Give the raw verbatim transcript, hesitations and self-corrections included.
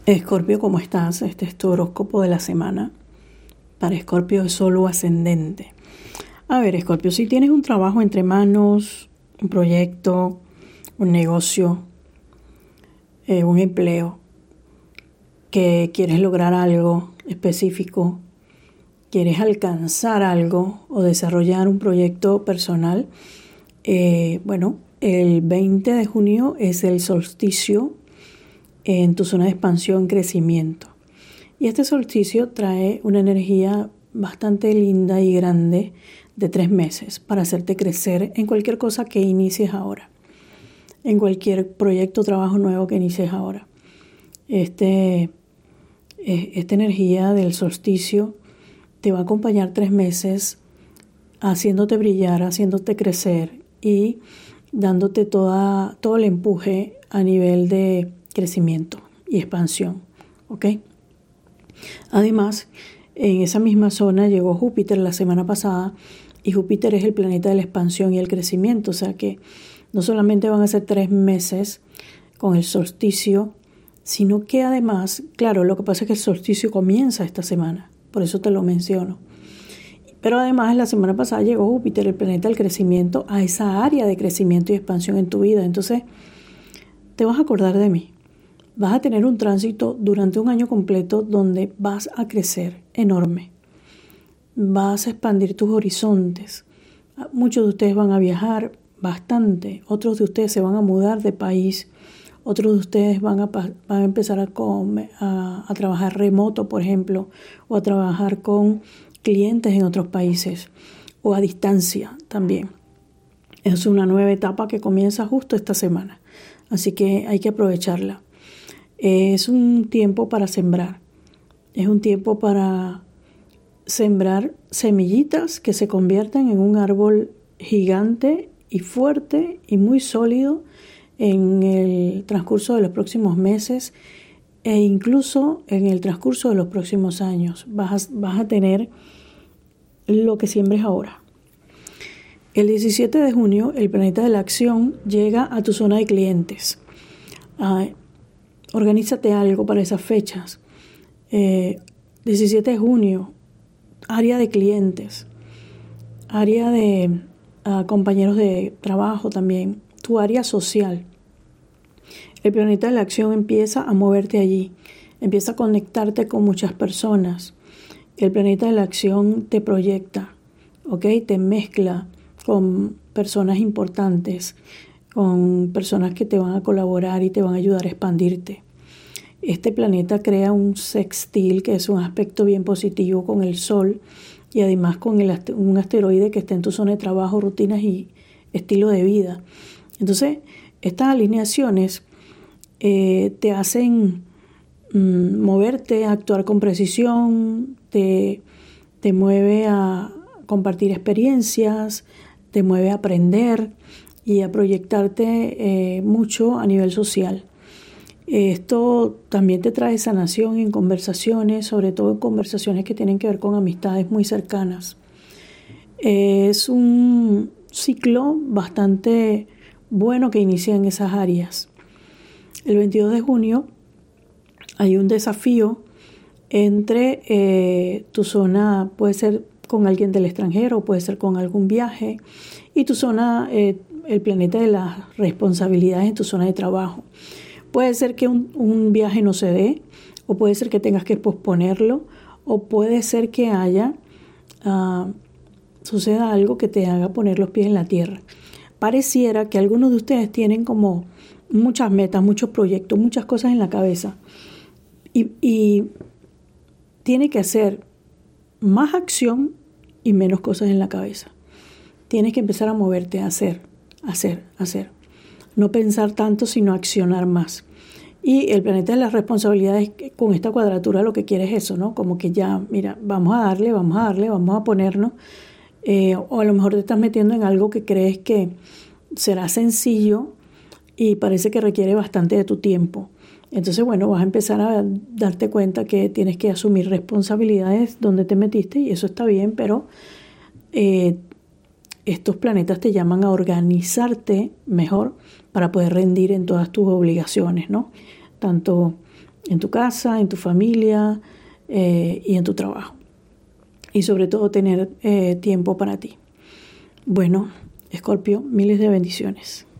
Escorpio, ¿cómo estás? Este es tu horóscopo de la semana. Para Escorpio es solo ascendente. A ver, Escorpio, si tienes un trabajo entre manos, un proyecto, un negocio, eh, un empleo, que quieres lograr algo específico, quieres alcanzar algo o desarrollar un proyecto personal, eh, bueno, el veinte de junio es el solsticio en tu zona de expansión, crecimiento. Y este solsticio trae una energía bastante linda y grande de tres meses para hacerte crecer en cualquier cosa que inicies ahora, en cualquier proyecto o trabajo nuevo que inicies ahora. Este, esta energía del solsticio te va a acompañar tres meses haciéndote brillar, haciéndote crecer y dándote toda, todo el empuje a nivel de crecimiento y expansión, ¿ok? Además, en esa misma zona llegó Júpiter la semana pasada y Júpiter es el planeta de la expansión y el crecimiento, o sea que no solamente van a ser tres meses con el solsticio, sino que además, claro, lo que pasa es que el solsticio comienza esta semana, por eso te lo menciono. Pero además la semana pasada llegó Júpiter, el planeta del crecimiento, a esa área de crecimiento y expansión en tu vida, entonces te vas a acordar de mí. Vas a tener un tránsito durante un año completo donde vas a crecer enorme. Vas a expandir tus horizontes. Muchos de ustedes van a viajar bastante. Otros de ustedes se van a mudar de país. Otros de ustedes van a, van a empezar a, comer, a, a trabajar remoto, por ejemplo, o a trabajar con clientes en otros países o a distancia también. Es una nueva etapa que comienza justo esta semana. Así que hay que aprovecharla. Es un tiempo para sembrar, es un tiempo para sembrar semillitas que se conviertan en un árbol gigante y fuerte y muy sólido en el transcurso de los próximos meses e incluso en el transcurso de los próximos años. Vas a, vas a tener lo que siembres ahora. El diecisiete de junio, el planeta de la acción llega a tu zona de clientes. Ah, Organízate algo para esas fechas. Eh, diecisiete de junio, área de clientes, área de uh, compañeros de trabajo también, tu área social. El planeta de la acción empieza a moverte allí, empieza a conectarte con muchas personas. El planeta de la acción te proyecta, ¿ok? Te mezcla con personas importantes, con personas que te van a colaborar y te van a ayudar a expandirte. Este planeta crea un sextil, que es un aspecto bien positivo con el Sol y además con el, un asteroide que está en tu zona de trabajo, rutinas y estilo de vida. Entonces, estas alineaciones eh, te hacen mm, moverte, a actuar con precisión, te, te mueve a compartir experiencias, te mueve a aprender y a proyectarte eh, mucho a nivel social. Esto también te trae sanación en conversaciones, sobre todo en conversaciones que tienen que ver con amistades muy cercanas. Es un ciclo bastante bueno que inicia en esas áreas. El veintidós de junio hay un desafío entre eh, tu zona, puede ser con alguien del extranjero, puede ser con algún viaje, y tu zona, eh, el planeta de las responsabilidades en tu zona de trabajo. Puede ser que un, un viaje no se dé, o puede ser que tengas que posponerlo, o puede ser que haya, uh, suceda algo que te haga poner los pies en la tierra. Pareciera que algunos de ustedes tienen como muchas metas, muchos proyectos, muchas cosas en la cabeza, y, y tiene que hacer más acción y menos cosas en la cabeza. Tienes que empezar a moverte, a hacer, hacer, hacer. No pensar tanto, sino accionar más. Y el planeta de las responsabilidades, con esta cuadratura lo que quiere es eso, ¿no? Como que ya, mira, vamos a darle, vamos a darle, vamos a ponernos. Eh, o a lo mejor te estás metiendo en algo que crees que será sencillo y parece que requiere bastante de tu tiempo. Entonces, bueno, vas a empezar a darte cuenta que tienes que asumir responsabilidades donde te metiste y eso está bien, pero eh, estos planetas te llaman a organizarte mejor para poder rendir en todas tus obligaciones, ¿no? Tanto en tu casa, en tu familia eh, y en tu trabajo. Y sobre todo tener eh, tiempo para ti. Bueno, Escorpio, miles de bendiciones.